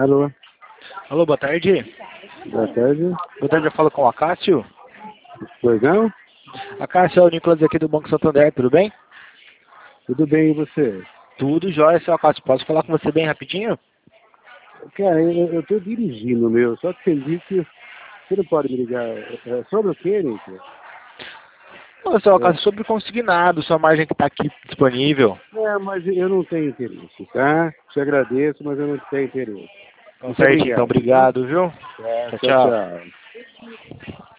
Alô, Alô, boa tarde. boa tarde. Boa tarde, eu falo com o Acácio. Pois não? Acácio, é o Nicolas aqui do Banco Santander, tudo bem? Tudo bem, e você? Tudo jóia, seu Acácio. Posso falar com você bem rapidinho? Cara, eu tô dirigindo, meu. Só que você não pode me ligar. É sobre o quê, Nico? Ô, seu Acácio, sobre o consignado, sua margem que está aqui disponível. Mas eu não tenho interesse, tá? Te agradeço, mas eu não tenho interesse. Então, Muito certo, então, obrigado. obrigado, viu? Tá, Tchau, tchau, tchau. tchau.